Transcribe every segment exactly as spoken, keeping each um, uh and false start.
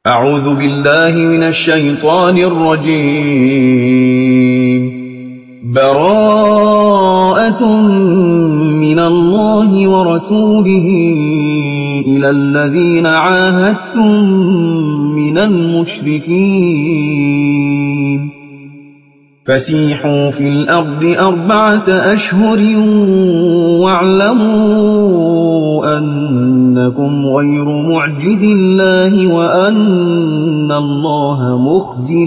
أعوذ بالله من الشيطان الرجيم براءة من الله ورسوله إلى الذين عاهدتم من المشركين فسيحوا في الأرض أربعة أشهر واعلموا أنكم غير معجز الله وأن الله مخزي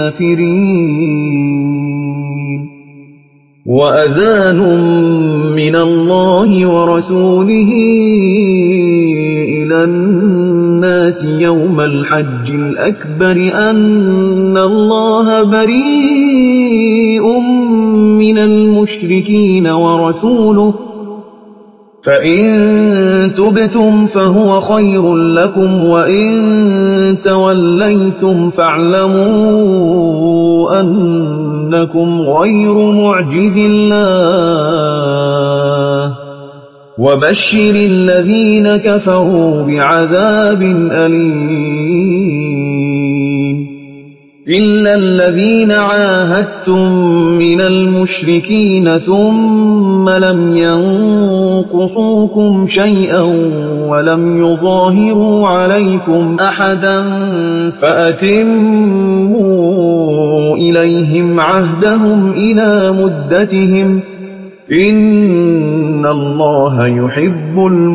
الكافرين وأذان من الله ورسوله إلى الناس يوم الحج الأكبر أن الله بريء من المشركين ورسوله فإن تبتم فهو خير لكم وإن توليتم فاعلموا أنكم غير معجز الله وبشر الذين كفروا بعذاب أليم إلا الذين عاهدتم من المشركين ثم لم ينقصوكم شيئا ولم يظاهروا عليكم أحدا فأتموا إليهم عهدهم إلى مدتهم إن الله يحب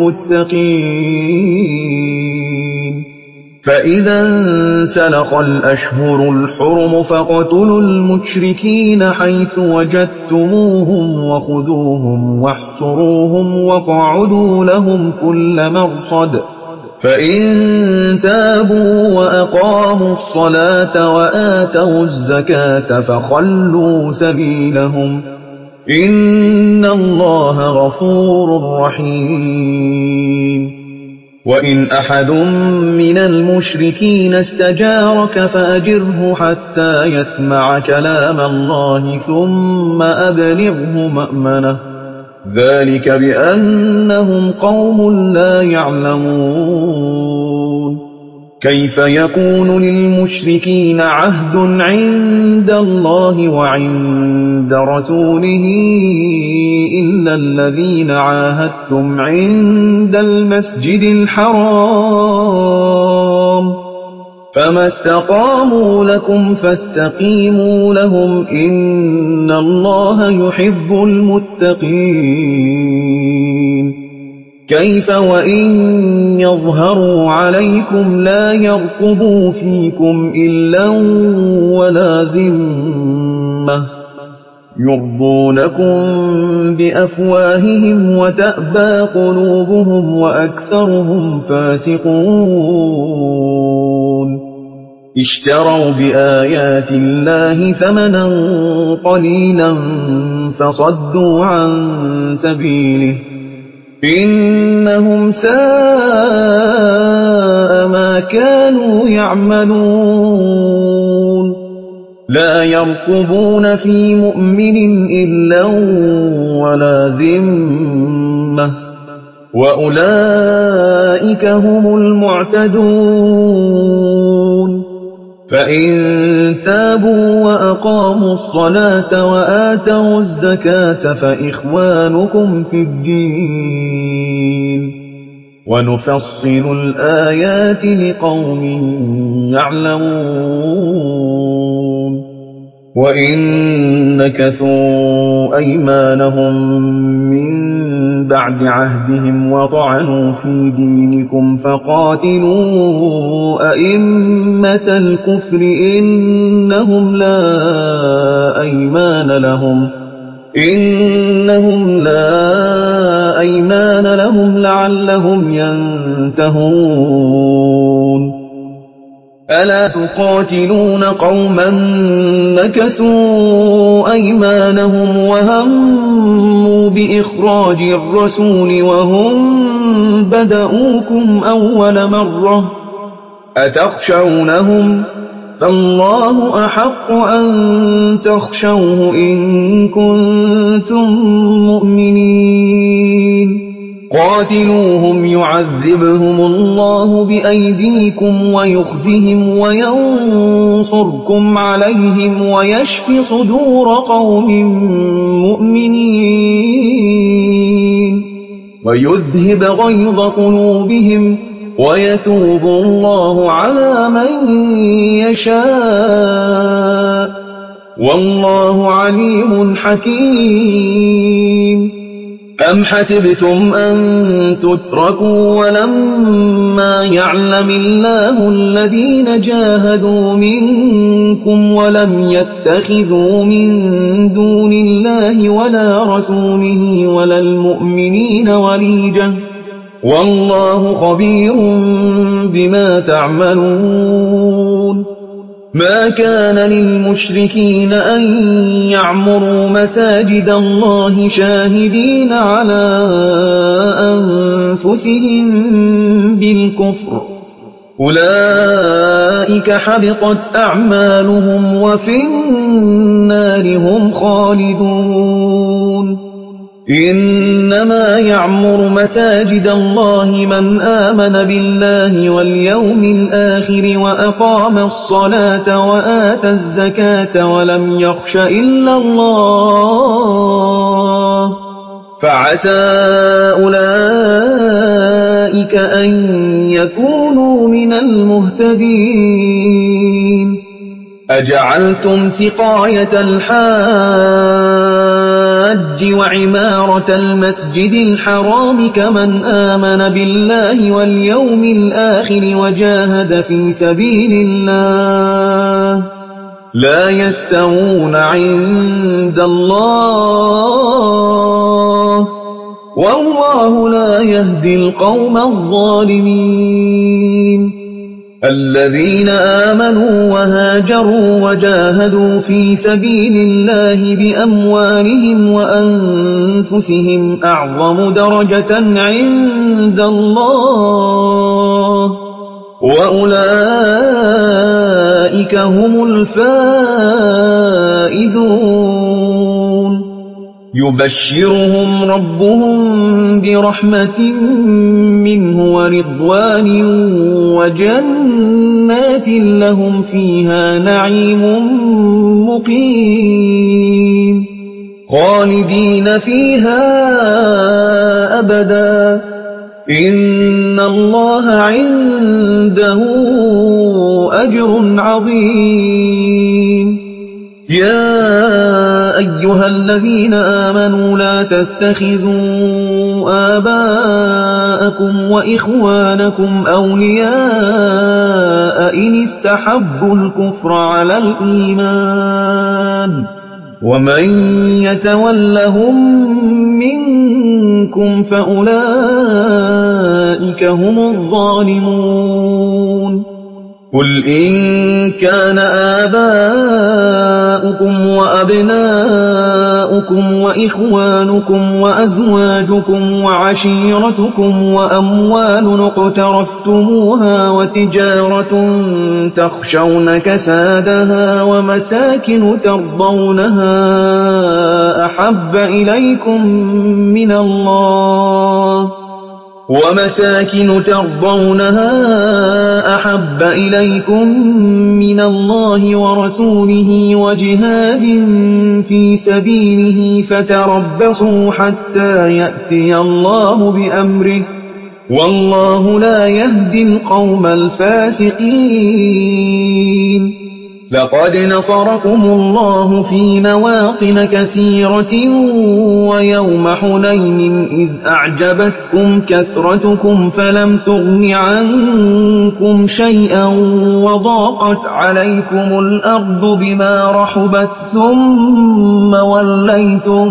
المتقين فإذا انسلخ الأشهر الحرم فاقتلوا المشركين حيث وجدتموهم وخذوهم واحصروهم واقعدوا لهم كل مرصد فإن تابوا وأقاموا الصلاة وآتوا الزكاة فخلوا سبيلهم إن الله غفور رحيم وإن أحد من المشركين استجارك فأجره حتى يسمع كلام الله ثم أبلغه مأمنه ذلك بأنهم قوم لا يعلمون كيف يكون للمشركين عهد عند الله وعند رسوله إلا الذين عاهدتم عند المسجد الحرام فما استقاموا لكم فاستقيموا لهم إن الله يحب المتقين كيف وإن يظهروا عليكم لا يرقبوا فيكم إلا ولا ذمة يرضونكم بأفواههم وتأبى قلوبهم وأكثرهم فاسقون اشتروا بآيات الله ثمنا قليلا فصدوا عن سبيله إنهم ساء ما كانوا يعملون لا يرقبون في مؤمن إلا ولا ذمة وأولئك هم المعتدون فإن تابوا وأقاموا الصلاة وآتوا الزكاة فإخوانكم في الدين ونفصل الآيات لقوم يعلمون وإن نكثوا أيمانهم من بعد عهدهم وطعنوا في دينكم فقاتلوا أئمة الكفر إنهم لا أيمان لهم إنهم لا أيمان لهم لعلهم ينتهون ألا تقاتلون قوما نكثوا أيمانهم وهموا بإخراج الرسول وهم بدؤوكم أول مرة أتخشونهم فالله أحق أن تخشوه إن كنتم مؤمنين قاتلوهم يعذبهم الله بأيديكم ويخزهم وينصركم عليهم ويشف صدور قوم مؤمنين ويذهب غيظ قلوبهم ويتوب الله على من يشاء والله عليم حكيم. أم حسبتم أن تتركوا ولما يعلم الله الذين جاهدوا منكم ولم يتخذوا من دون الله ولا رسوله ولا المؤمنين وليجة والله خبير بما تعملون. ما كان للمشركين أن يعمروا مساجد الله شاهدين على أنفسهم بالكفر أولئك حبطت أعمالهم وفي النار هم خالدون. إنما يعمر مساجد الله من آمن بالله واليوم الآخر وأقام الصلاة وآتى الزكاة ولم يخش إلا الله فعسى أولئك أن يكونوا من المهتدين. أجعلتم سقاية الحاج وعمارة المسجد الحرام كمن آمن بالله واليوم الآخر وجاهد في سبيل الله لا يستوون عند الله والله لا يهدي القوم الظالمين. الذين آمنوا وهاجروا وجاهدوا في سبيل الله بأموالهم وأنفسهم أعظم درجة عند الله وأولئك هم الفائزون. يبشرهم ربهم برحمة منه ورضوان وجنات لهم فيها نعيم مقيم خالدين فيها أبدا إن الله عنده أجر عظيم. يا أيها الذين آمنوا لا تتخذوا آباءكم وإخوانكم أولياء إن استحبوا الكفر على الإيمان ومن يتولهم منكم فأولئك هم الظالمون. قل إن كان آباؤكم وأبناؤكم وإخوانكم وأزواجكم وعشيرتكم وأموال اقترفتموها وتجارة تخشون كسادها ومساكن ترضونها أحب إليكم من الله ومساكن ترضونها أحب إليكم من الله ورسوله وجهاد في سبيله فتربصوا حتى يأتي الله بأمره والله لا يهدي القوم الفاسقين. لقد نصركم الله في مواطن كثيرة ويوم حنين إذ أعجبتكم كثرتكم فلم تغن عنكم شيئا وضاقت عليكم الأرض بما رحبت ثم وليتم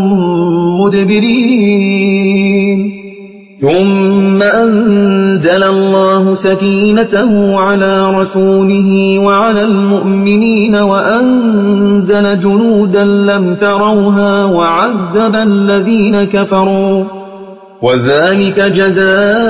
مدبرين. ثم أنزل الله سكينته على رسوله وعلى المؤمنين وأنزل جنودا لم تروها وعذب الذين كفروا وذلك جزاء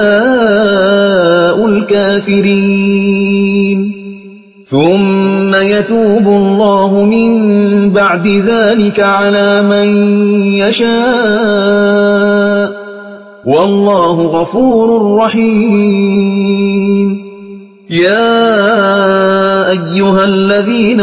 الكافرين. ثم يتوب الله من بعد ذلك على من يشاء وَاللَّهُ غَفُورٌ رَّحِيمٌ يَا أَيُّهَا الَّذِينَ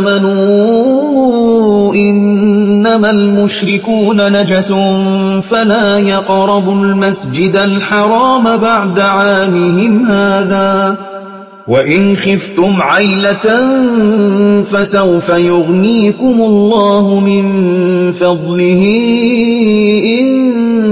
آمَنُوا إِنَّمَا الْمُشْرِكُونَ نَجَسٌ فَلَا يَقْرَبُوا الْمَسْجِدَ الْحَرَامَ بَعْدَ عَامِهِمْ هَٰذَا ۚ وَإِنْ خِفْتُمْ عَيْلَةً فَسَوْفَ يُغْنِيكُمُ اللَّهُ مِن فَضْلِهِ إِن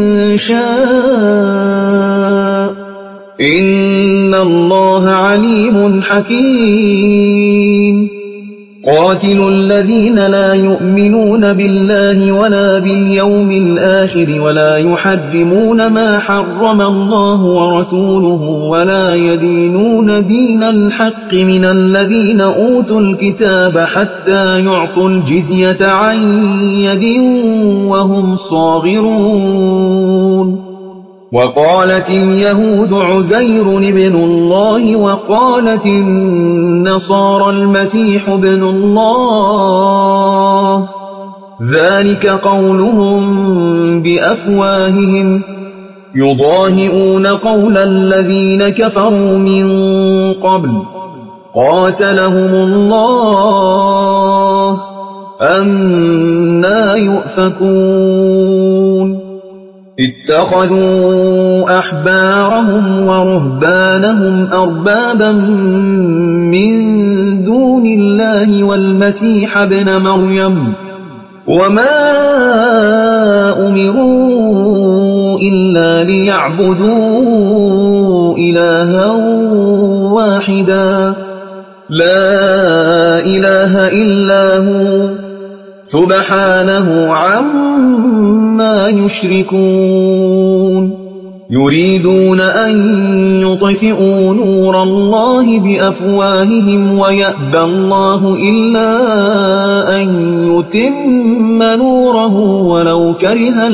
شَاءَ ۚ إِنَّ اللَّهَ عَلِيمٌ حَكِيمٌ قَاتِلُوا الَّذِينَ لَا يُؤْمِنُونَ بِاللَّهِ وَلَا بِالْيَوْمِ الْآخِرِ وَلَا يُحَرِّمُونَ مَا حَرَّمَ اللَّهُ وَرَسُولُهُ وَلَا يَدِينُونَ دِينَ الْحَقِّ مِنَ الَّذِينَ أُوتُوا الْكِتَابَ حَتَّىٰ يُعْطُوا الْجِزْيَةَ عَن يَدٍ وَهُمْ صَاغِرُونَ وَقَالَتِ الْيَهُودُ عُزَيْرٌ ابْنُ اللَّهِ وَقَالَتِ النَّصَارَى الْمَسِيحُ ابْنُ اللَّهِ ۖ ذَٰلِكَ قَوْلُهُم بِأَفْوَاهِهِمْ ۖ يُضَاهِئُونَ قَوْلَ الَّذِينَ كَفَرُوا مِن قَبْلُ ۚ قَاتَلَهُمُ اللَّهُ ۖ أَنَّىٰ يُؤْفَكُونَ اتَّخَذُوا أَحْبَارَهُمْ وَرُهْبَانَهُمْ أَرْبَابًا مِّن دُونِ اللَّهِ وَالْمَسِيحَ ابْنَ مَرْيَمَ ۚ وَمَا أُمِرُوا إِلَّا لِيَعْبُدُوا إِلَٰهًا وَاحِدًا لَّا إِلَٰهَ إِلَّا هُوَ ۚ سُبْحَانَهُ عَمَّا يُشْرِكُونَ يُرِيدُونَ أَن يُطْفِئُوا نُورَ اللَّهِ بِأَفْوَاهِهِمْ وَيَأْبَى اللَّهُ إِلَّا أَن يُتِمَّ نُورَهُ وَلَوْ كَرِهَ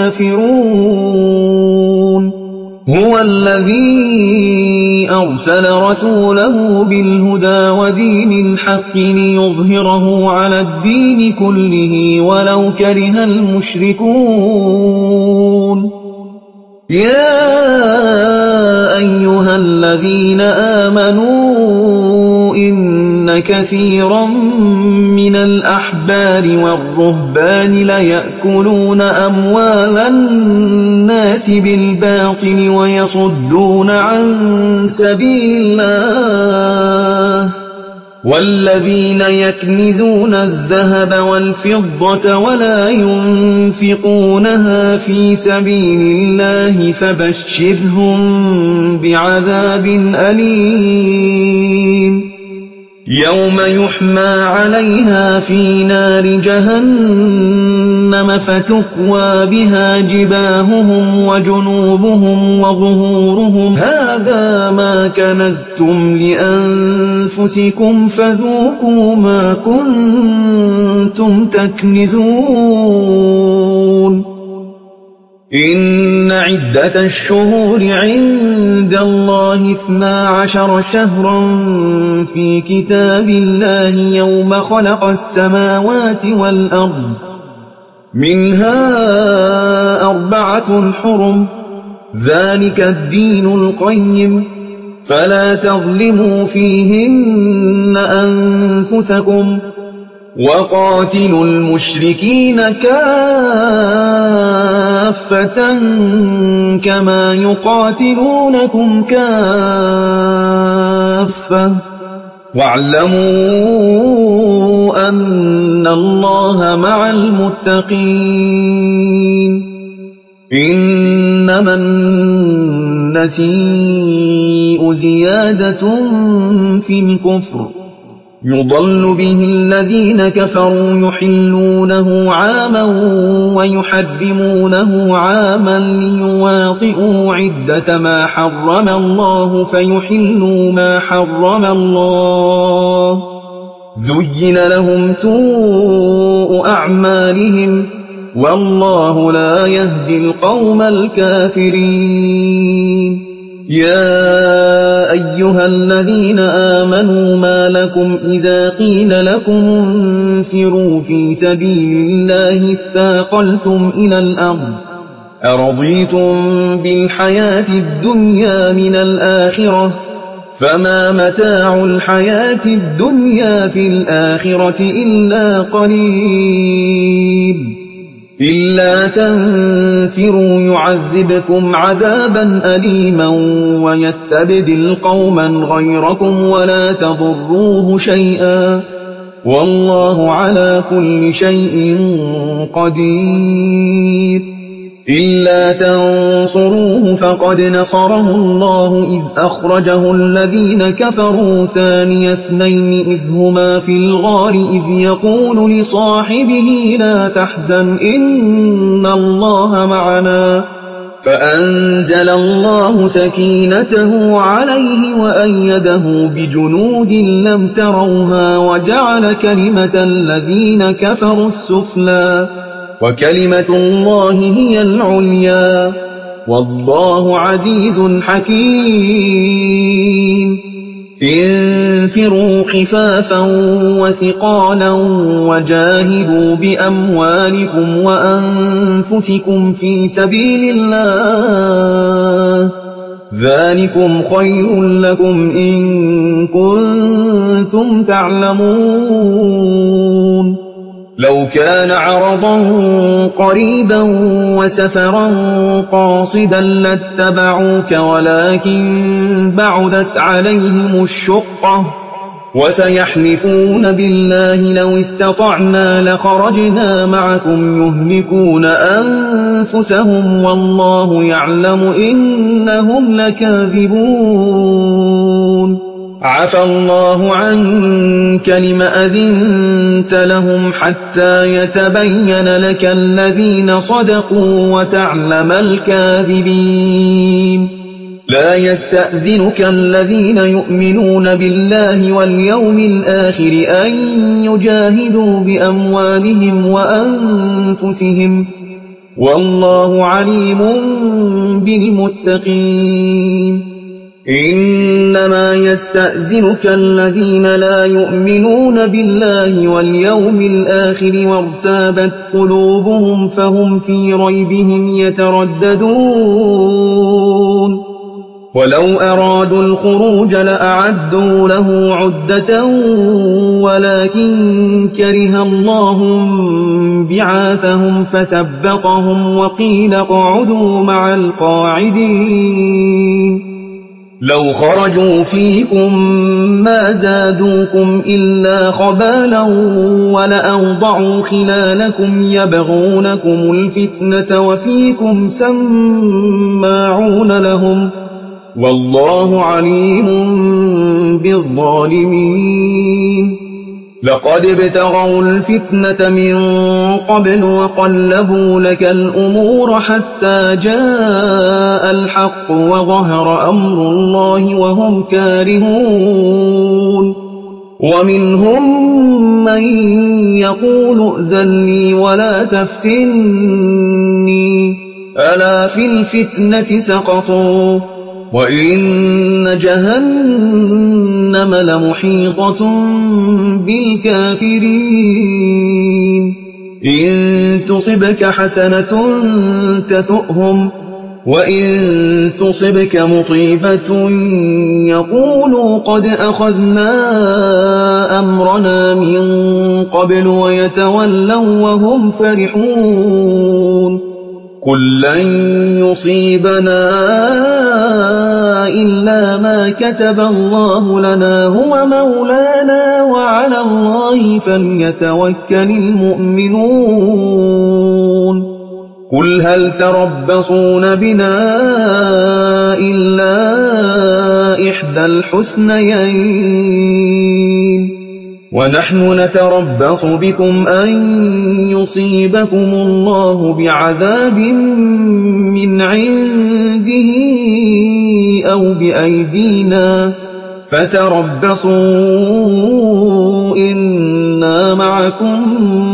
الْكَافِرُونَ هُوَ الَّذِي أَرْسَلَ رَسُولَهُ بِالْهُدَىٰ وَدِينِ الْحَقِّ لِيُظْهِرَهُ عَلَى الدِّينِ كُلِّهِ وَلَوْ كَرِهَ الْمُشْرِكُونَ يَا أَيُّهَا الَّذِينَ آمَنُوا إِنَّ كَثِيرًا مِّنَ الْأَحْبَارِ وَالرُّهْبَانِ لَيَأْكُلُونَ أَمْوَالَ النَّاسِ بِالْبَاطِلِ وَيَصُدُّونَ عَن سَبِيلِ اللَّهِ ۗ وَالَّذِينَ يَكْنِزُونَ الذَّهَبَ وَالْفِضَّةَ وَلَا يُنفِقُونَهَا فِي سَبِيلِ اللَّهِ فَبَشِّرْهُم بِعَذَابٍ أَلِيمٍ يَوْمَ يُحْمَىٰ عَلَيْهَا فِي نَارِ جَهَنَّمَ فَتُكْوَىٰ بِهَا جِبَاهُهُمْ وَجُنُوبُهُمْ وَظُهُورُهُمْ هَٰذَا مَا كَنَزْتُمْ لِأَنفُسِكُمْ فَذُوقُوا مَا كُنتُمْ تَكْنِزُونَ إِنَّ عِدَّةَ الشُّهُورِ عِندَ اللَّهِ اثْنَا عَشَرَ شَهْرًا فِي كِتَابِ اللَّهِ يَوْمَ خَلَقَ السَّمَاوَاتِ وَالْأَرْضَ ۚ مِنْهَا أَرْبَعَةٌ حُرُمٌ ۚ ذَٰلِكَ الدِّينُ الْقَيِّمُ ۚ فَلَا تَظْلِمُوا فِيهِنَّ أَنفُسَكُمْ ۚ وَقَاتِلُوا الْمُشْرِكِينَ كَافَّةً كَمَا يُقَاتِلُونَكُمْ كَافَّةً ۚ وَاعْلَمُوا أَنَّ اللَّهَ مَعَ الْمُتَّقِينَ إِنَّمَا النَّسِيءُ زِيَادَةٌ فِي الْكُفْرِ يُضَلُّ بِهِ الَّذِينَ كَفَرُوا يُحِلُّونَهُ عَامًا وَيُحَرِّمُونَهُ عَامًا لِّيُوَاطِئُوا عِدَّةَ مَا حَرَّمَ اللَّهُ فَيُحِلُّوا مَا حَرَّمَ اللَّهُ ۚ زُيِّنَ لَهُمْ سُوءُ أَعْمَالِهِمْ ۗ وَاللَّهُ لَا يَهْدِي الْقَوْمَ الْكَافِرِينَ يَا أَيُّهَا الَّذِينَ آمَنُوا مَا لَكُمْ إِذَا قِيلَ لَكُمُ انفِرُوا فِي سَبِيلِ اللَّهِ اثَّاقَلْتُمْ إِلَى الْأَرْضِ أَرَضِيتُم بِالْحَيَاةِ الدُّنْيَا مِنَ الْآخِرَةِ ۚ فَمَا مَتَاعُ الْحَيَاةِ الدُّنْيَا فِي الْآخِرَةِ إِلَّا قَلِيلٌ إِلَّا تَنفِرُوا يُعَذِّبْكُمْ عَذَابًا أَلِيمًا وَيَسْتَبْدِلْ قَوْمًا غَيْرَكُمْ وَلَا تَضُرُّوهُ شَيْئًا ۗ وَاللَّهُ عَلَىٰ كُلِّ شَيْءٍ قَدِيرٌ إِلَّا تَنصُرُوهُ فَقَدْ نَصَرَهُ اللَّهُ إِذْ أَخْرَجَهُ الَّذِينَ كَفَرُوا ثَانِيَ اثْنَيْنِ إِذْ هُمَا فِي الْغَارِ إِذْ يَقُولُ لِصَاحِبِهِ لَا تَحْزَنْ إِنَّ اللَّهَ مَعَنَا ۖ فَأَنزَلَ اللَّهُ سَكِينَتَهُ عَلَيْهِ وَأَيَّدَهُ بِجُنُودٍ لَّمْ تَرَوْهَا وَجَعَلَ كَلِمَةَ الَّذِينَ كَفَرُوا السُّفْلَىٰ ۗ وَكَلِمَةُ اللَّهِ هِيَ الْعُلْيَا ۗ وَاللَّهُ عَزِيزٌ حَكِيمٌ انفِرُوا خِفَافًا وَثِقَالًا وَجَاهِدُوا بِأَمْوَالِكُمْ وَأَنفُسِكُمْ فِي سَبِيلِ اللَّهِ ۚ ذَٰلِكُمْ خَيْرٌ لَّكُمْ إِن كُنتُمْ تَعْلَمُونَ لَوْ كَانَ عَرَضًا قَرِيبًا وَسَفَرًا قَاصِدًا لَّاتَّبَعُوكَ وَلَٰكِن بَعُدَتْ عَلَيْهِمُ الشُّقَّةُ ۚ وَسَيَحْلِفُونَ بِاللَّهِ لَوِ اسْتَطَعْنَا لَخَرَجْنَا مَعَكُمْ يُهْلِكُونَ أَنفُسَهُمْ وَاللَّهُ يَعْلَمُ إِنَّهُمْ لَكَاذِبُونَ عَفَا اللَّهُ عَنكَ لِمَ أَذِنتَ لَهُمْ حَتَّىٰ يَتَبَيَّنَ لَكَ الَّذِينَ صَدَقُوا وَتَعْلَمَ الْكَاذِبِينَ لَا يَسْتَأْذِنُكَ الَّذِينَ يُؤْمِنُونَ بِاللَّهِ وَالْيَوْمِ الْآخِرِ أَن يُجَاهِدُوا بِأَمْوَالِهِمْ وَأَنفُسِهِمْ ۗ وَاللَّهُ عَلِيمٌ بِالْمُتَّقِينَ إِنَّمَا يَسْتَأْذِنُكَ الَّذِينَ لَا يُؤْمِنُونَ بِاللَّهِ وَالْيَوْمِ الْآخِرِ وَارْتَابَتْ قُلُوبُهُمْ فَهُمْ فِي رَيْبِهِمْ يَتَرَدَّدُونَ وَلَوْ أَرَادُوا الْخُرُوجَ لَأَعَدُّوا لَهُ عُدَّةً وَلَٰكِن كَرِهَ اللَّهُ انبِعَاثَهُمْ فَثَبَّطَهُمْ وَقِيلَ اقْعُدُوا مَعَ الْقَاعِدِينَ لَوْ خَرَجُوا فِيكُم مَّا زَادُوكُمْ إِلَّا خَبَالًا وَلَأَوْضَعُوا خِلَالَكُمْ يَبْغُونَكُمُ الْفِتْنَةَ وَفِيكُمْ سَمَّاعُونَ لَهُمْ ۗ وَاللَّهُ عَلِيمٌ بِالظَّالِمِينَ لَقَدِ ابْتَغَوُا الْفِتْنَةَ مِن قَبْلُ وَقَلَّبُوا لَكَ الْأُمُورَ حَتَّىٰ جَاءَ الْحَقُّ وَظَهَرَ أَمْرُ اللَّهِ وَهُمْ كَارِهُونَ وَمِنْهُم مَّن يَقُولُ ائْذَن لِّي وَلَا تَفْتِنِّي ۚ أَلَا فِي الْفِتْنَةِ سَقَطُوا ۗ وَإِنَّ جَهَنَّمَ لَمُحِيطَةٌ بِالْكَافِرِينَ إِن تُصِبْكَ حَسَنَةٌ تَسُؤْهُمْ ۖ وَإِن تُصِبْكَ مُصِيبَةٌ يَقُولُوا قَدْ أَخَذْنَا أَمْرَنَا مِن قَبْلُ وَيَتَوَلَّوا وَّهُمْ فَرِحُونَ قُل لَّن يُصِيبَنَا إِلَّا مَا كَتَبَ اللَّهُ لَنَا هُوَ مَوْلَانَا وَعَلَى اللَّهِ فَلْيَتَوَكَّلِ الْمُؤْمِنُونَ قُلْ هَلْ تَرَبَّصُونَ بِنَا إِلَّا إِحْدَى الْحُسْنَيَيْنِ ۖ وَنَحْنُ نَتَرَبَّصُ بِكُمْ أَن يُصِيبَكُمُ اللَّهُ بِعَذَابٍ مِّنْ عِندِهِ أَوْ بِأَيْدِينَا ۖ فَتَرَبَّصُوا إِنَّا مَعَكُم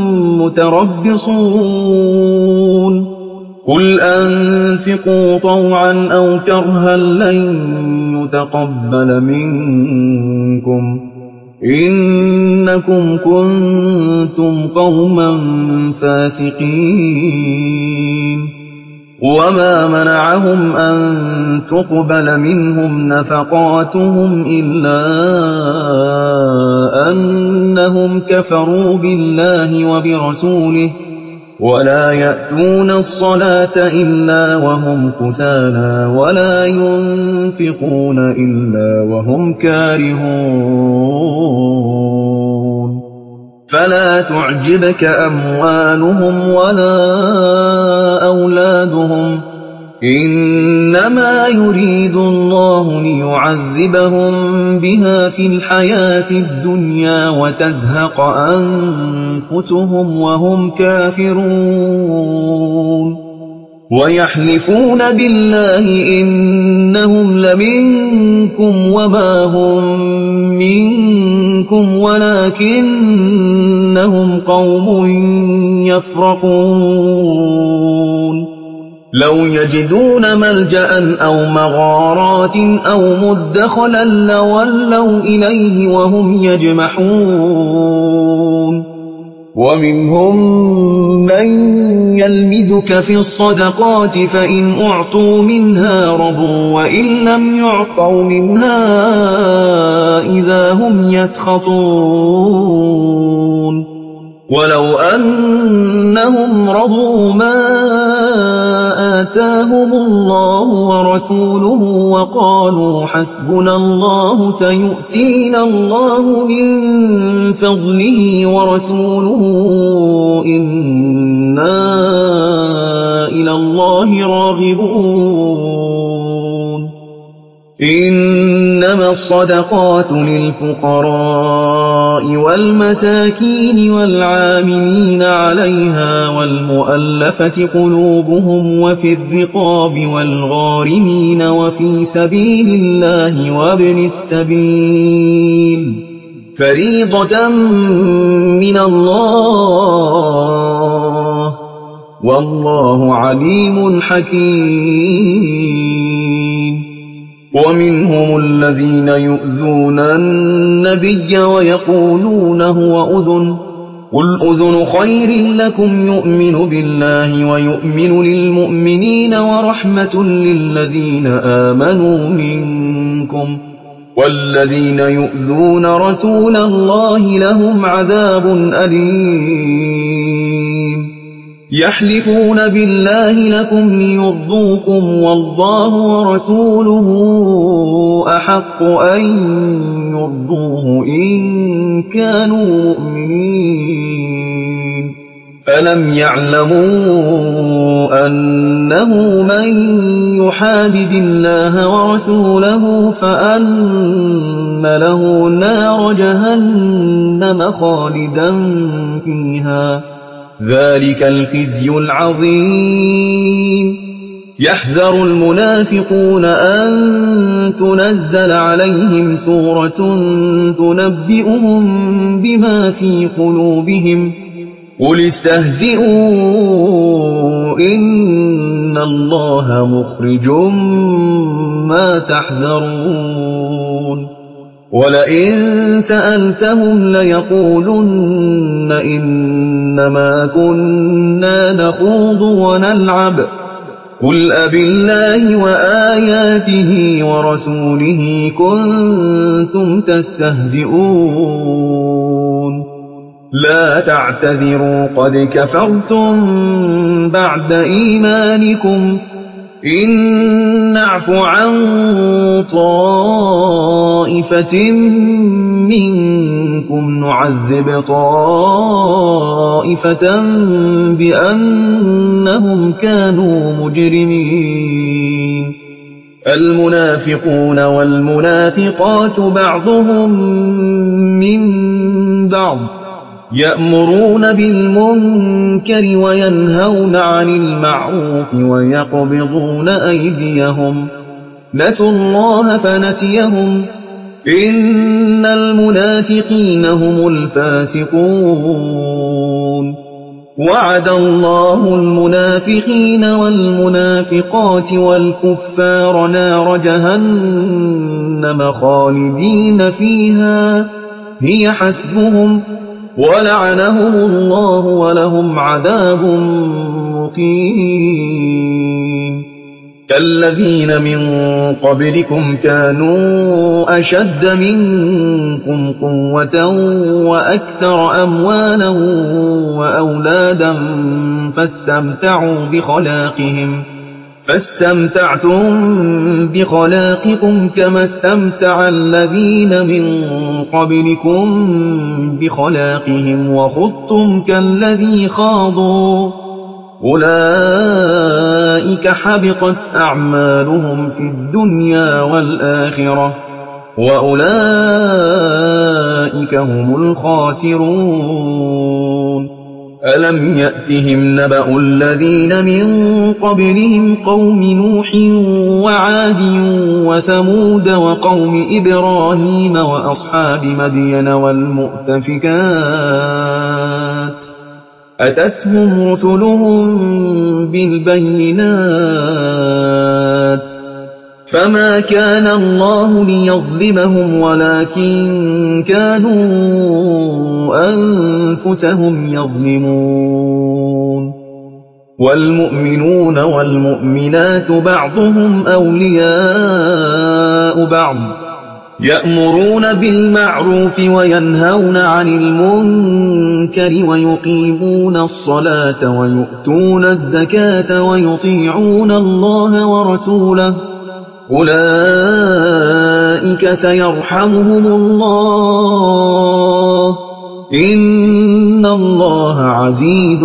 مُّتَرَبِّصُونَ قُلْ أَنفِقُوا طَوْعًا أَوْ كَرْهًا لَّن يُتَقَبَّلَ مِنكُمْ ۖ إِنَّكُمْ كُنتُمْ قَوْمًا فَاسِقِينَ وَمَا مَنَعَهُمْ أَن تُقْبَلَ مِنْهُمْ نَفَقَاتُهُمْ إِلَّا أَنَّهُمْ كَفَرُوا بِاللَّهِ وَبِرَسُولِهِ وَلَا يَأْتُونَ الصَّلَاةَ إِلَّا وَهُمْ كُسَالَىٰ وَلَا يُنفِقُونَ إِلَّا وَهُمْ كَارِهُونَ فَلَا تُعْجِبْكَ أَمْوَالُهُمْ وَلَا أَوْلَادُهُمْ ۚ إِنَّمَا يُرِيدُ اللَّهُ لِيُعَذِّبَهُم بِهَا فِي الْحَيَاةِ الدُّنْيَا وَتَزْهَقَ أَنفُسُهُمْ وَهُمْ كَافِرُونَ وَيَحْلِفُونَ بِاللَّهِ إِنَّهُمْ لَمِنكُمْ وَمَا هُم مِّنكُمْ وَلَٰكِنَّهُمْ قَوْمٌ يَفْرَقُونَ لَوْ يَجِدُونَ مَلْجَأً أَوْ مَغَارَاتٍ أَوْ مُدَّخَلًا لَّوَلَّوْا إِلَيْهِ وَهُمْ يَجْمَحُونَ وَمِنْهُم مَّن يَلْمِزُكَ فِي الصَّدَقَاتِ فَإِنْ أُعْطُوا مِنْهَا رَضُوا وَإِن لَّمْ يُعْطَوْا مِنْهَا إِذَا هُمْ يَسْخَطُونَ وَلَوْ أَنَّهُمْ رَضُوا مَا آتَاهُمُ اللَّهُ وَرَسُولُهُ وَقَالُوا حَسْبُنَا اللَّهُ سَيُؤْتِينَا اللَّهُ مِن فَضْلِهِ وَرَسُولُهُ إِنَّا إِلَى اللَّهِ رَاغِبُونَ إِنَّمَا الصَّدَقَاتُ لِلْفُقَرَاءِ وَالْمَسَاكِينِ وَالْعَامِلِينَ عَلَيْهَا وَالْمُؤَلَّفَةِ قُلُوبُهُمْ وَفِي الرِّقَابِ وَالْغَارِمِينَ وَفِي سَبِيلِ اللَّهِ وَابْنِ السَّبِيلِ فَرِيضَةً مِّنَ اللَّهِ ۗ وَاللَّهُ عَلِيمٌ حَكِيمٌ وَمِنْهُمُ الَّذِينَ يُؤْذُونَ النَّبِيَّ وَيَقُولُونَ هُوَ أُذُنٌ ۚ قُلْ أُذُنُ خَيْرٍ لَّكُمْ يُؤْمِنُ بِاللَّهِ وَيُؤْمِنُ لِلْمُؤْمِنِينَ وَرَحْمَةٌ لِّلَّذِينَ آمَنُوا مِنكُمْ ۚ وَالَّذِينَ يُؤْذُونَ رَسُولَ اللَّهِ لَهُمْ عَذَابٌ أَلِيمٌ يَحْلِفُونَ بِاللَّهِ لَكُمْ لِيُرْضُوكُمْ وَاللَّهُ وَرَسُولُهُ أَحَقُّ أَن يُرْضُوهُ إِن كَانُوا مُؤْمِنِينَ أَلَمْ يَعْلَمُوا أَنَّهُ مَن يُحَادِدِ اللَّهَ وَرَسُولَهُ فَأَنَّ لَهُ نَارَ جَهَنَّمَ خَالِدًا فِيهَا ۚ ذَٰلِكَ الْخِزْيُ الْعَظِيمُ يَحْذَرُ الْمُنَافِقُونَ أَن تُنَزَّلَ عَلَيْهِمْ سُورَةٌ تُنَبِّئُهُم بِمَا فِي قُلُوبِهِمْ ۚ قُلِ اسْتَهْزِئُوا إِنَّ اللَّهَ مُخْرِجٌ مَّا تَحْذَرُونَ وَلَئِن سَأَلْتَهُمْ لَيَقُولُنَّ إِنَّمَا كُنَّا نَخُوضُ وَنَلْعَبُ ۚ قُلْ أَبِاللَّهِ وَآيَاتِهِ وَرَسُولِهِ كُنتُمْ تَسْتَهْزِئُونَ لَا تَعْتَذِرُوا قَدْ كَفَرْتُم بَعْدَ إِيمَانِكُمْ ۚ إِن نَّعْفُ عَن طَائِفَةٍ مِّنكُمْ نُعَذِّبْ طَائِفَةً بِأَنَّهُمْ كَانُوا مُجْرِمِينَ الْمُنَافِقُونَ وَالْمُنَافِقَاتُ بَعْضُهُم مِّن بَعْضٍ يَأْمُرُونَ بِالْمُنكَرِ وَيَنْهَوْنَ عَنِ الْمَعْرُوفِ وَيَقْبِضُونَ أَيْدِيَهُمْ ۚ نَسُوا اللَّهَ فَنَسِيَهُمْ ۗ إِنَّ الْمُنَافِقِينَ هُمُ الْفَاسِقُونَ وَعَدَ اللَّهُ الْمُنَافِقِينَ وَالْمُنَافِقَاتِ وَالْكُفَّارَ نَارَ جَهَنَّمَ خَالِدِينَ فِيهَا ۚ هِيَ حَسْبُهُمْ ۚ وَلَعَنَهُمُ اللَّهُ وَلَهُمْ عَذَابٌ مُقِيمٍ كَالَّذِينَ مِن قَبْلِكُمْ كَانُوا أَشَدَّ مِنكُمْ قُوَّةً وَأَكْثَرَ أَمْوَالًا وَأَوْلَادًا فَاسْتَمْتَعُوا بِخَلَاقِهِمْ فَاسْتَمْتَعْتُم بِخَلَاقِكُمْ كَمَا اسْتَمْتَعَ الَّذِينَ مِن قَبْلِكُم بِخَلَاقِهِمْ وَخُضْتُمْ كَالَّذِي خَاضُوا ۚ أُولَٰئِكَ حَبِطَتْ أَعْمَالُهُمْ فِي الدُّنْيَا وَالْآخِرَةِ ۖ وَأُولَٰئِكَ هُمُ الْخَاسِرُونَ أَلَمْ يَأْتِهِمْ نَبَأُ الَّذِينَ مِن قَبْلِهِمْ قَوْمِ نُوحٍ وَعَادٍ وَثَمُودَ وَقَوْمِ إِبْرَاهِيمَ وَأَصْحَابِ مَدْيَنَ وَالْمُؤْتَفِكَاتِ ۚ أَتَتْهُمْ رُسُلُهُم بِالْبَيِّنَاتِ ۖ فَمَا كَانَ اللَّهُ لِيَظْلِمَهُمْ وَلَٰكِن كَانُوا أَنفُسَهُمْ يَظْلِمُونَ وَالْمُؤْمِنُونَ وَالْمُؤْمِنَاتُ بَعْضُهُمْ أَوْلِيَاءُ بَعْضٍ ۚ يَأْمُرُونَ بِالْمَعْرُوفِ وَيَنْهَوْنَ عَنِ الْمُنكَرِ وَيُقِيمُونَ الصَّلَاةَ وَيُؤْتُونَ الزَّكَاةَ وَيُطِيعُونَ اللَّهَ وَرَسُولَهُ ۚ أُولَٰئِكَ سَيَرْحَمُهُمُ اللَّهُ ۗ إِنَّ اللَّهَ عَزِيزٌ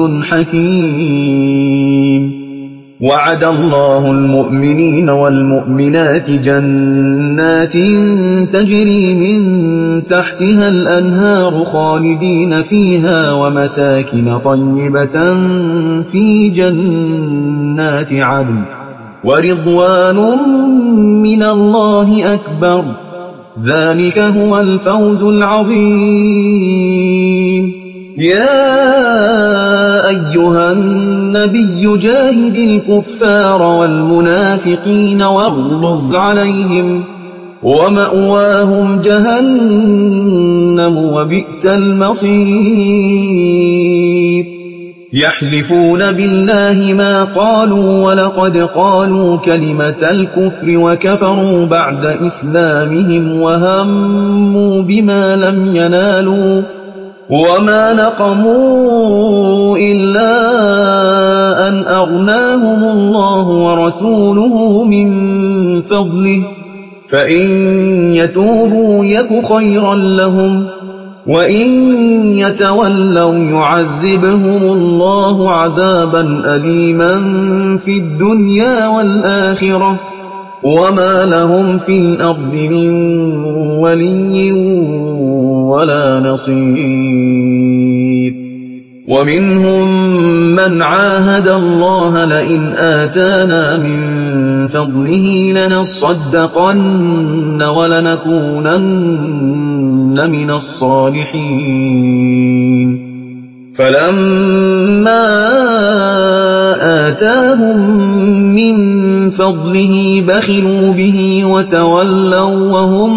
حَكِيمٌ وَعَدَ اللَّهُ الْمُؤْمِنِينَ وَالْمُؤْمِنَاتِ جَنَّاتٍ تَجْرِي مِن تَحْتِهَا الْأَنْهَارُ خَالِدِينَ فِيهَا وَمَسَاكِنَ طَيِّبَةً فِي جَنَّاتِ عَدْنٍ ۚ وَرِضْوَانٌ مِّنَ اللَّهِ أَكْبَرُ ۚ ذَٰلِكَ هُوَ الْفَوْزُ الْعَظِيمُ يَا أَيُّهَا النَّبِيُّ جَاهِدِ الْكُفَّارَ وَالْمُنَافِقِينَ وَاغْلُظْ عَلَيْهِمْ ۚ وَمَأْوَاهُمْ جَهَنَّمُ ۖ وَبِئْسَ الْمَصِيرُ يَحْلِفُونَ بِاللَّهِ مَا قَالُوا وَلَقَدْ قَالُوا كَلِمَةَ الْكُفْرِ وَكَفَرُوا بَعْدَ إِسْلَامِهِمْ وَهَمُّوا بِمَا لَمْ يَنَالُوا ۚ وَمَا نَقَمُوا إِلَّا أَنْ أَغْنَاهُمُ اللَّهُ وَرَسُولُهُ مِن فَضْلِهِ ۚ فَإِن يَتُوبُوا يَكُ خَيْرًا لَّهُمْ ۖ وَإِن يَتَوَلَّوْا يُعَذِّبْهُمُ اللَّهُ عَذَابًا أَلِيمًا فِي الدُّنْيَا وَالْآخِرَةِ ۖ وَمَا لَهُمْ فِي الْأَرْضِ مِن وَلِيٍّ وَلَا نَصِيرٍ وَمِنْهُم مَّنْ عَاهَدَ اللَّهَ لَئِنْ آتَانَا مِن فَضْلِهِ لَنَصَّدَّقَنَّ وَلَنَكُونَنَّ مِنَ الصَّالِحِينَ فَلَمَّا آتَاهُم مِّن فَضْلِهِ بَخِلُوا بِهِ وَتَوَلَّوا وَّهُم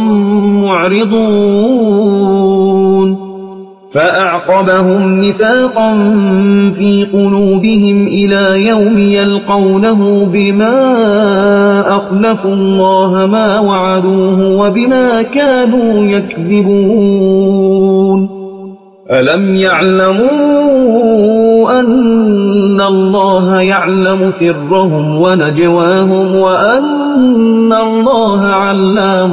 مُّعْرِضُونَ فَأَعْقَبَهُمْ نِفَاقًا فِي قُلُوبِهِمْ إِلَىٰ يَوْمِ يَلْقَوْنَهُ بِمَا أَخْلَفُوا اللَّهَ مَا وَعَدُوهُ وَبِمَا كَانُوا يَكْذِبُونَ أَلَمْ يَعْلَمُوا أَنَّ اللَّهَ يَعْلَمُ سِرَّهُمْ وَنَجْوَاهُمْ وَأَنَّ اللَّهَ عَلَّامُ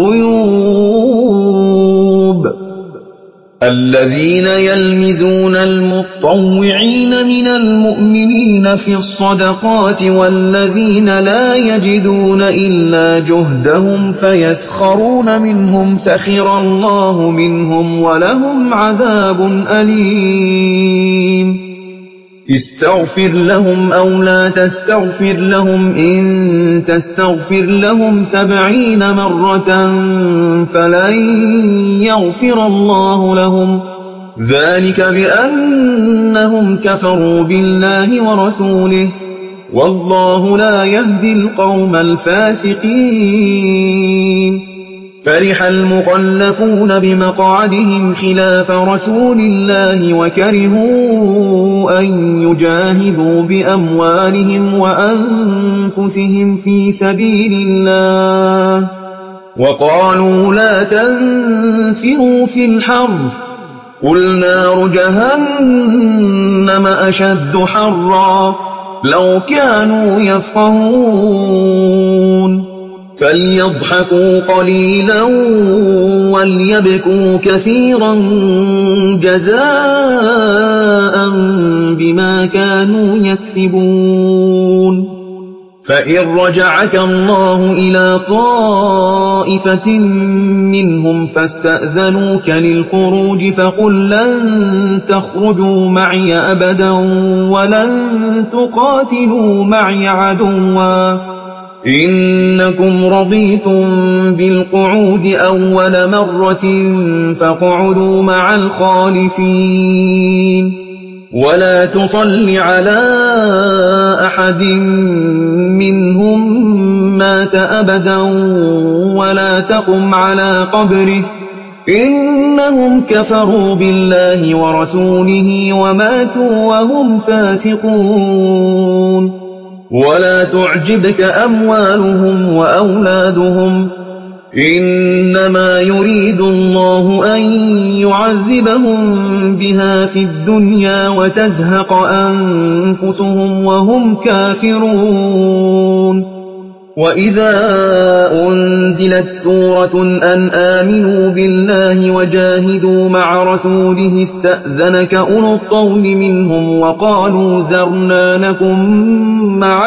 الْغُيُوبِ الَّذِينَ يَلْمِزُونَ الْمُطَّوِّعِينَ مِنَ الْمُؤْمِنِينَ فِي الصَّدَقَاتِ وَالَّذِينَ لَا يَجِدُونَ إِلَّا جُهْدَهُمْ فَيَسْخَرُونَ مِنْهُمْ سَخِرَ اللَّهُ مِنْهُمْ وَلَهُمْ عَذَابٌ أَلِيمٌ اسْتَغْفِرْ لَهُمْ أَوْ لَا تَسْتَغْفِرْ لَهُمْ إِن تَسْتَغْفِرْ لَهُمْ سَبْعِينَ مَرَّةً فَلَن يَغْفِرَ اللَّهُ لَهُمْ ۚ ذَٰلِكَ بِأَنَّهُمْ كَفَرُوا بِاللَّهِ وَرَسُولِهِ ۗ وَاللَّهُ لَا يَهْدِي الْقَوْمَ الْفَاسِقِينَ فرح المخلفون بمقعدهم خلاف رسول الله وكرهوا أن يجاهدوا بأموالهم وأنفسهم في سبيل الله وقالوا لا تنفروا في الحر قل نار جهنم أشد حرا لو كانوا يفقهون فليضحكوا قليلا وليبكوا كثيرا جزاء بما كانوا يكسبون فإن رجعك الله إلى طائفة منهم فاستأذنوك للخروج فقل لن تخرجوا معي أبدا ولن تقاتلوا معي عدوا إنكم رضيتم بالقعود أول مرة فاقعدوا مع الخالفين ولا تصل على أحد منهم مات أبدا ولا تقم على قبره إنهم كفروا بالله ورسوله وماتوا وهم فاسقون ولا تعجبك أموالهم وأولادهم إنما يريد الله أن يعذبهم بها في الدنيا وتزهق أنفسهم وهم كافرون وإذا أنزلت سورة أن آمنوا بالله وجاهدوا مع رسوله استأذنك أولو الطول منهم وقالوا ذرنا نكن مع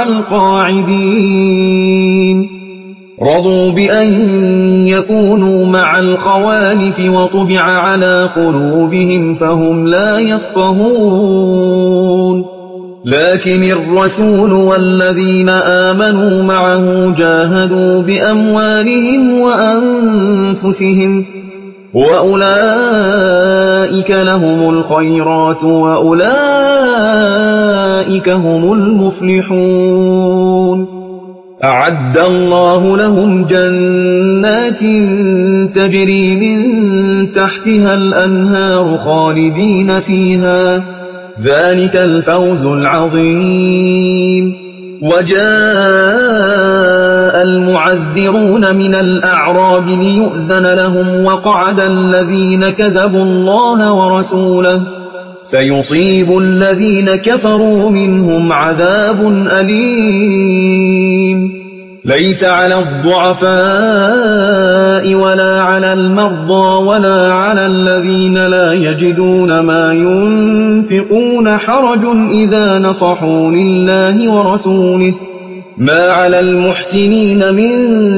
القاعدين رضوا بأن يكونوا مع الخوالف وطبع على قلوبهم فهم لا يفقهون لكن الرسول والذين آمنوا معه جاهدوا بأموالهم وأنفسهم وأولئك لهم الخيرات وأولئك هم المفلحون أعد الله لهم جنات تجري من تحتها الأنهار خالدين فيها ذلك الفوز العظيم وجاء المعذرون من الأعراب ليؤذن لهم وقعد الذين كذبوا الله ورسوله سيصيب الذين كفروا منهم عذاب أليم ليس على الضعفاء ولا على المرضى ولا على الذين لا يجدون ما ينفقون حرج إذا نصحوا لله ورسوله ما على المحسنين من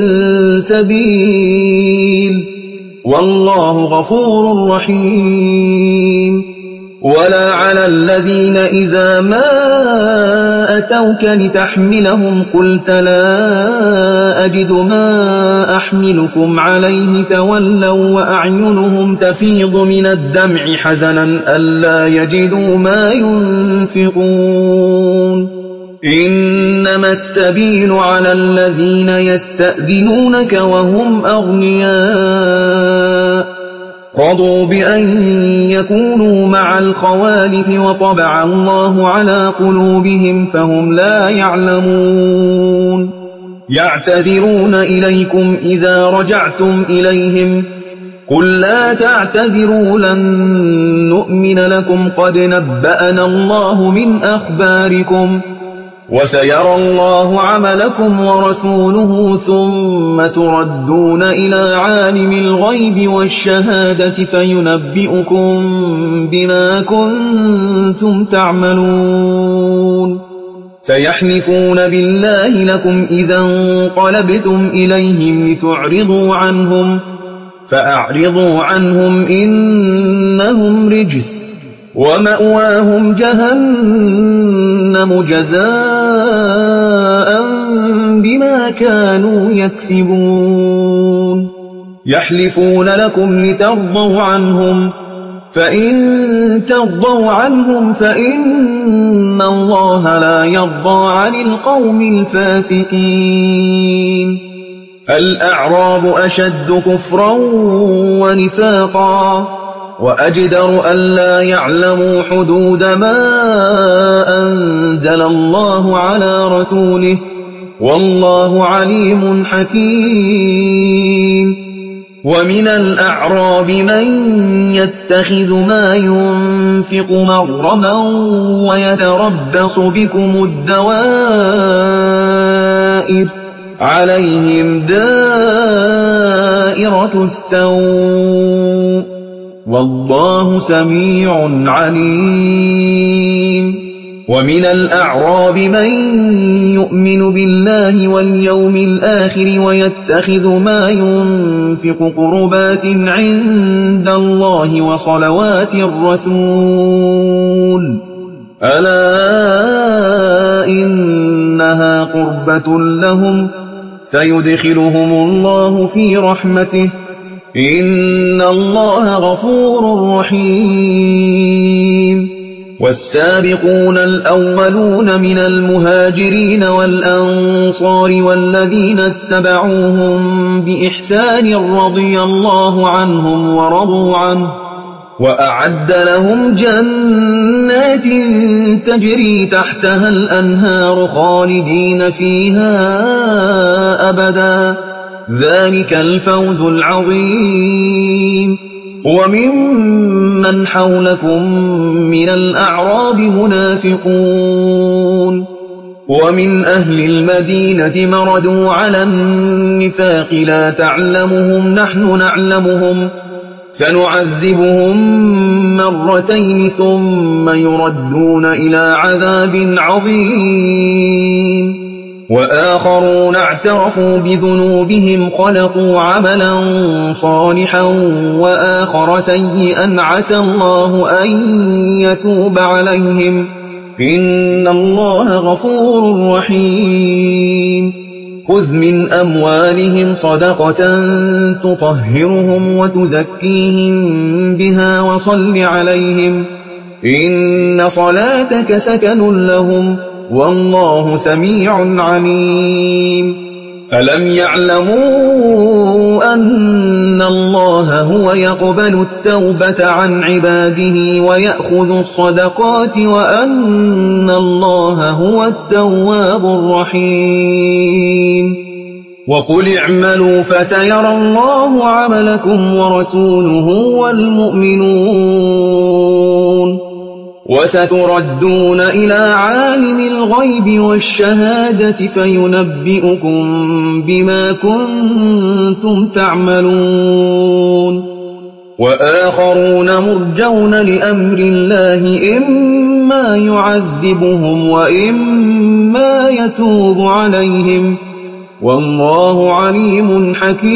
سبيل والله غفور رحيم ولا على الذين إذا ما أتوك لتحملهم قلت لا أجد ما أحملكم عليه تولوا وأعينهم تفيض من الدمع حزنا ألا يجدوا ما ينفقون إنما السبيل على الذين يستأذنونك وهم أغنياء رضوا بأن يكونوا مع الخوالف وطبع الله على قلوبهم فهم لا يعلمون يعتذرون إليكم إذا رجعتم إليهم قل لا تعتذروا لن نؤمن لكم قد نبأنا الله من أخباركم وسيرى الله عملكم ورسوله ثم تردون إلى عالم الغيب والشهادة فينبئكم بما كنتم تعملون سيحلفون بالله لكم إذا انقلبتم إليهم لتعرضوا عنهم فأعرضوا عنهم إنهم رجس ومأواهم جهنم جزاء بما كانوا يكسبون يحلفون لكم لترضوا عنهم فإن ترضوا عنهم فإن الله لا يرضى عن القوم الفاسقين الْأَعْرَابُ أَشَدُّ كُفْرًا وَنِفَاقًا وَأَجْدَرُ أَلَّا يَعْلَمُوا حُدُودَ مَا أَنزَلَ اللَّهُ عَلَىٰ رَسُولِهِ ۗ وَاللَّهُ عَلِيمٌ حَكِيمٌ. وَمِنَ الْأَعْرَابِ مَن يَتَّخِذُ مَا يُنفِقُ مَغْرَمًا وَيَتَرَبَّصُ بِكُمُ الدَّوَائِرَ ۚ عَلَيْهِمْ دَائِرَةُ السَّوْءِ ۗ وَاللَّهُ سَمِيعٌ عَلِيمٌ. وَمِنَ الْأَعْرَابِ مَن يُؤْمِنُ بِاللَّهِ وَالْيَوْمِ الْآخِرِ وَيَتَّخِذُ مَا يُنفِقُ قُرُبَاتٍ عِندَ اللَّهِ وَصَلَوَاتِ الرَّسُولِ ۚ أَلَا إِنَّهَا قُرْبَةٌ لَّهُمْ ۚ سَيُدْخِلُهُمُ اللَّهُ فِي رَحْمَتِهِ ۗ إِنَّ اللَّهَ غَفُورٌ رَّحِيمٌ. وَالسَّابِقُونَ الْأَوَّلُونَ مِنَ الْمُهَاجِرِينَ وَالْأَنصَارِ وَالَّذِينَ اتَّبَعُوهُم بِإِحْسَانٍ رَّضِيَ اللَّهُ عَنْهُمْ وَرَضُوا عَنْهُ ۚ وَأَعَدَّ لَهُمْ جَنَّاتٍ تَجْرِي تَحْتَهَا الْأَنْهَارُ خَالِدِينَ فِيهَا أَبَدًا ۚ ذَٰلِكَ الْفَوْزُ الْعَظِيمُ. وَمِمَّنْ حَوْلَكُم مِّنَ الْأَعْرَابِ مُنَافِقُونَ ۖ وَمِنْ أَهْلِ الْمَدِينَةِ مَرَدُوا عَلَى النِّفَاقِ لَا تَعْلَمُهُمْ نَحْنُ نَعْلَمُهُمْ ۚ سَنُعَذِّبُهُم مَّرَّتَيْنِ ثُمَّ يُرَدُّونَ إِلَىٰ عَذَابٍ عَظِيمٍ. وَآخَرُونَ اعْتَرَفُوا بِذُنُوبِهِمْ خَلَطُوا عَمَلًا صَالِحًا وَآخَرَ سَيِّئًا عَسَى اللَّهُ أَن يَتُوبَ عَلَيْهِمْ ۚ إِنَّ اللَّهَ غَفُورٌ رَّحِيمٌ. خُذْ مِنْ أَمْوَالِهِمْ صَدَقَةً تُطَهِّرُهُمْ وَتُزَكِّيهِم بِهَا وَصَلِّ عَلَيْهِمْ ۖ إِنَّ صَلَاتَكَ سَكَنٌ لَّهُمْ ۗ وَاللَّهُ سَمِيعٌ عَلِيمٌ. أَلَمْ يَعْلَمُوا أَنَّ اللَّهَ هُوَ يَقْبَلُ التَّوْبَةَ عَنْ عِبَادِهِ وَيَأْخُذُ الصَّدَقَاتِ وَأَنَّ اللَّهَ هُوَ التَّوَّابُ الرَّحِيمُ. وَقُلِ اعْمَلُوا فَسَيَرَى اللَّهُ عَمَلَكُمْ وَرَسُولُهُ وَالْمُؤْمِنُونَ ۖ وَسَتُرَدُّونَ إِلَىٰ عَالِمِ الْغَيْبِ وَالشَّهَادَةِ فَيُنَبِّئُكُم بِمَا كُنتُمْ تَعْمَلُونَ. وَآخَرُونَ مُرْجَوْنَ لِأَمْرِ اللَّهِ إِمَّا يُعَذِّبُهُمْ وَإِمَّا يَتُوبُ عَلَيْهِمْ ۗ وَاللَّهُ عَلِيمٌ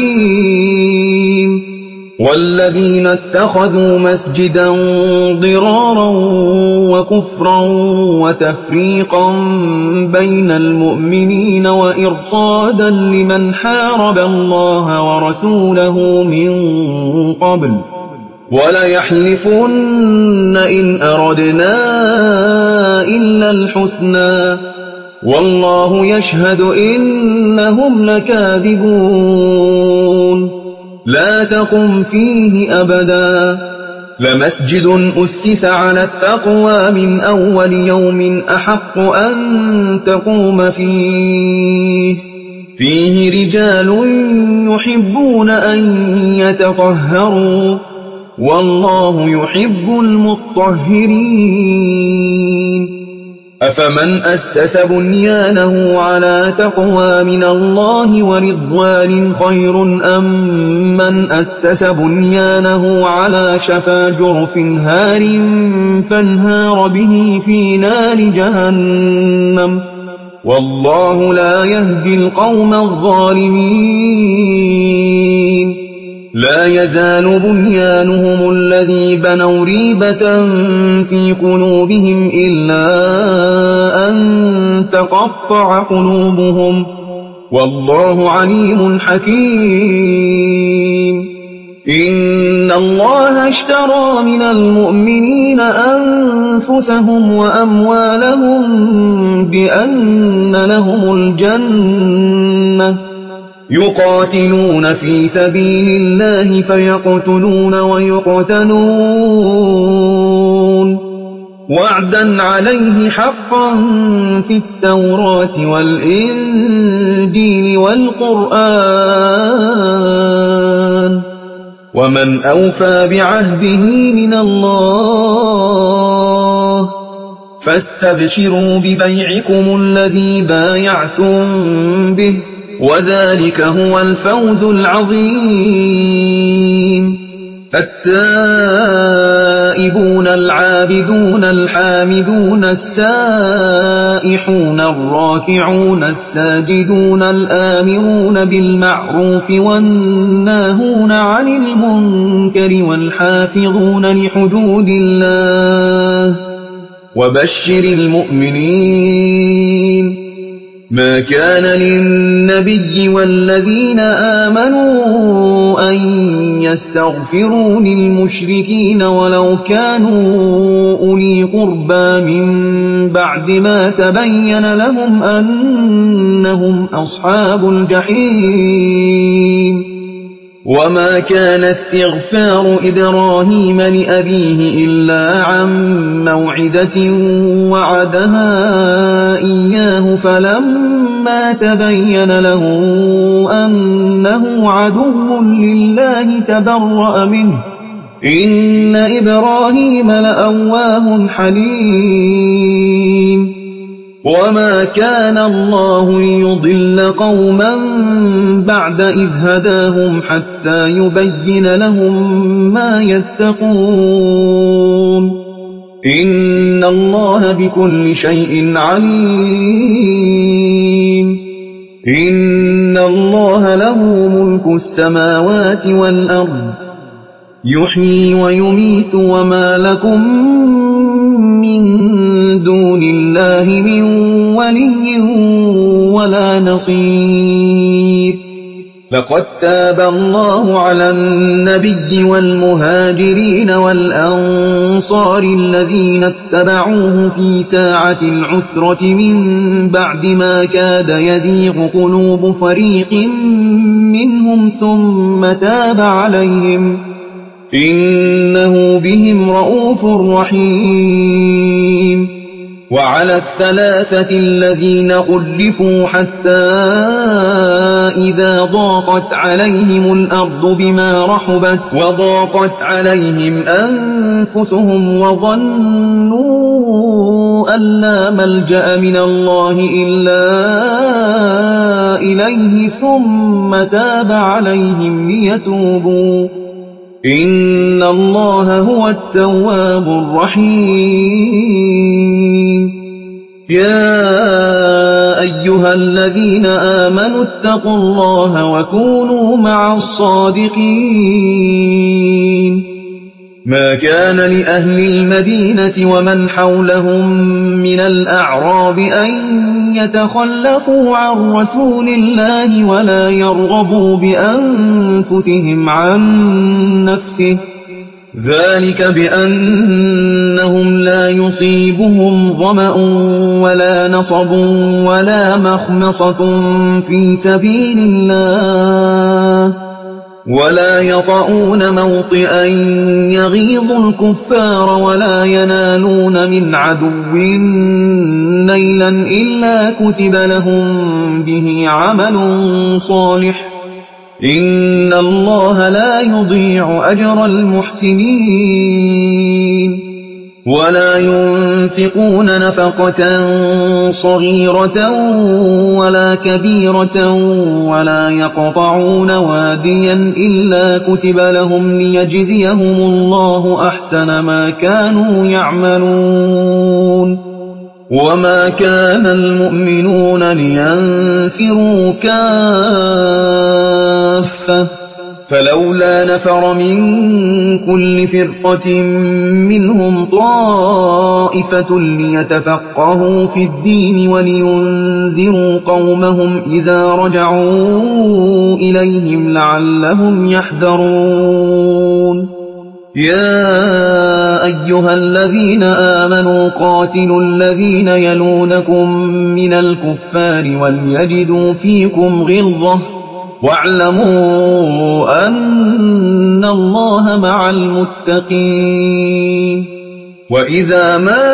حَكِيمٌ. وَالَّذِينَ اتَّخَذُوا مَسْجِدًا ضِرَارًا وَكُفْرًا وَتَفْرِيقًا بَيْنَ الْمُؤْمِنِينَ وَإِرْصَادًا لِّمَنْ حَارَبَ اللَّهَ وَرَسُولَهُ مِن قَبْلُ ۚ وَلَيَحْلِفُنَّ إِنْ أَرَدْنَا إِلَّا الْحُسْنَىٰ ۖ وَاللَّهُ يَشْهَدُ إِنَّهُمْ لَكَاذِبُونَ. لَا تَقُمْ فِيهِ أَبَدًا ۚ لَمَسْجِدٌ أُسِّسَ عَلَى التَّقْوَىٰ مِنْ أَوَّلِ يَوْمٍ أَحَقُّ أَن تَقُومَ فِيهِ ۚ فِيهِ رِجَالٌ يُحِبُّونَ أَن يَتَطَهَّرُوا ۚ وَاللَّهُ يُحِبُّ الْمُطَّهِّرِينَ. أَفَمَنْ أَسَّسَ بُنْيَانَهُ عَلَىٰ تَقْوَىٰ مِنَ اللَّهِ وَرِضْوَانٍ خَيْرٌ أَم مَّنْ أَسَّسَ بُنْيَانَهُ عَلَىٰ شَفَا جُرُفٍ هَارٍ فَانْهَارَ بِهِ فِي نَارِ جَهَنَّمَ ۗ وَاللَّهُ لَا يَهْدِي الْقَوْمَ الظَّالِمِينَ. لَا يَزَالُ بُنْيَانُهُمُ الَّذِي بَنَوْا رِيبَةً فِي قُلُوبِهِمْ إِلَّا أَن تَقَطَّعَ قُلُوبُهُمْ ۗ وَاللَّهُ عَلِيمٌ حَكِيمٌ. إِنَّ اللَّهَ اشْتَرَىٰ مِنَ الْمُؤْمِنِينَ أَنفُسَهُمْ وَأَمْوَالَهُم بِأَنَّ لَهُمُ الْجَنَّةَ ۚ يقاتلون في سبيل الله فيقتلون ويقتلون وعدا عليه حقا في التوراة والإنجيل والقرآن ومن أوفى بعهده من الله فاستبشروا ببيعكم الذي بايعتم به وذلك هو الفوز العظيم. التائبون العابدون الحامدون السائحون الراكعون الساجدون الآمرون بالمعروف والناهون عن المنكر والحافظون لحدود الله وبشر المؤمنين. ما كان للنبي والذين آمنوا أن يستغفروا للمشركين ولو كانوا أولي قربى من بعد ما تبين لهم أنهم أصحاب الجحيم. وما كان استغفار إبراهيم لأبيه إلا عن موعدة وعدها إياه فلما تبين له أنه عدو لله تبرأ منه إن إبراهيم لأواه حليم. وما كان الله ليضل قوما بعد إذ هداهم حتى يبين لهم ما يتقون إن الله بكل شيء عليم. إن الله له ملك السماوات والأرض يحيي ويميت وما لكم من دون الله من ولي ولا نصير. لقد تاب الله على النبي والمهاجرين والأنصار الذين اتبعوه في ساعة العسرة من بعد ما كاد يزيغ قلوب فريق منهم ثم تاب عليهم إنه بهم رءوف رحيم. وعلى الثلاثة الذين خلفوا حتى إذا ضاقت عليهم الأرض بما رحبت وضاقت عليهم أنفسهم وظنوا أن لا ملجأ من الله إلا إليه ثم تاب عليهم ليتوبوا إن الله هو التواب الرحيم. يا أيها الذين آمنوا اتقوا الله وكونوا مع الصادقين. ما كان لأهل المدينة ومن حولهم من الأعراب أن يتخلفوا عن رسول الله ولا يرغبوا بأنفسهم عن نفسه ذلك بأنهم لا يصيبهم ظمأ ولا نصب ولا مخمصة في سبيل الله ولا يطؤون موطئا يغيظ الكفار ولا ينالون من عدو نيلا إلا كتب لهم به عمل صالح إن الله لا يضيع أجر المحسنين. ولا ينفقون نفقة صغيرة ولا كبيرة ولا يقطعون واديا إلا كتب لهم ليجزيهم الله أحسن ما كانوا يعملون. وما كان المؤمنون لينفروا كافة فلولا نفر من كل فرقة منهم طائفة ليتفقهوا في الدين ولينذروا قومهم إذا رجعوا إليهم لعلهم يحذرون. يا أيها الذين آمنوا قاتلوا الذين يلونكم من الكفار وليجدوا فيكم غلظة وَاعْلَمُوا أَنَّ اللَّهَ مَعَ الْمُتَّقِينَ وَإِذَا مَا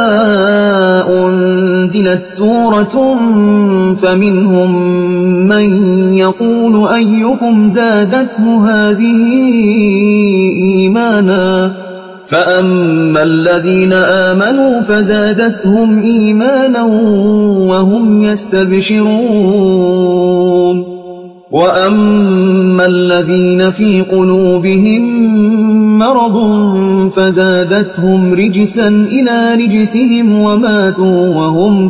أُنزِلَتْ سُورَةٌ فَمِنْهُم مَّن يَقُولُ أَيُّكُمْ زَادَتْهُ هَٰذِهِ إِيمَانًا فَأَمَّا الَّذِينَ آمَنُوا فَزَادَتْهُمْ إِيمَانًا وَهُمْ يَسْتَبْشِرُونَ وَأَمَّا الَّذِينَ فِي قُلُوبِهِم مَّرَضٌ فَزَادَتْهُمْ رِجْسًا إِلَىٰ رِجْسِهِمْ وَمَاتُوا وَهُمْ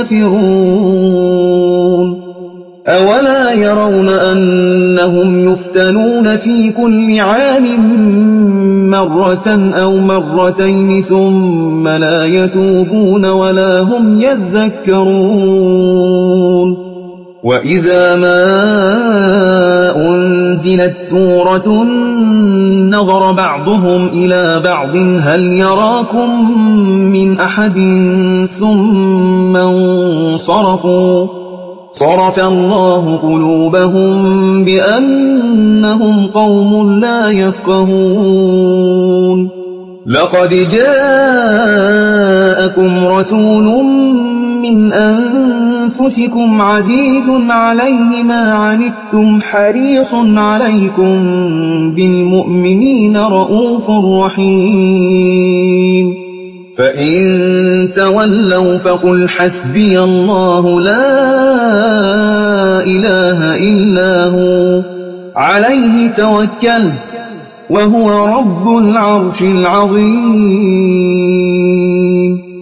كَافِرُونَ أَوَلَا يَرَوْنَ أَنَّهُمْ يُفْتَنُونَ فِي كُلِّ عَامٍ مَّرَّةً أَوْ مَرَّتَيْنِ ثُمَّ لَا يَتُوبُونَ وَلَا هُمْ يَذَّكَّرُونَ وَإِذَا مَا أُنزِلَتْ سُورَةٌ نَّظَرَ بَعْضُهُمْ إِلَىٰ بَعْضٍ هَلْ يَرَاكُم مِّنْ أَحَدٍ ثُمَّ انصَرَفُوا صَرَفَ اللَّهُ قُلُوبَهُم بِأَنَّهُمْ قَوْمٌ لَّا يَفْقَهُونَ لَقَدْ جَاءَكُمْ رَسُولٌ مِّنْ أَنفُسِكُمْ عَزِيزٌ عَلَيْهِ مَا عَنِتُّمْ حَرِيصٌ عَلَيْكُم بِالْمُؤْمِنِينَ رَءُوفٌ رَّحِيمٌ فَإِن تَوَلَّوْا فَقُلْ حَسْبِيَ اللَّهُ لَا إِلَٰهَ إِلَّا هُوَ عَلَيْهِ تَوَكَّلْتُ وَهُوَ رَبُّ الْعَرْشِ الْعَظِيمِ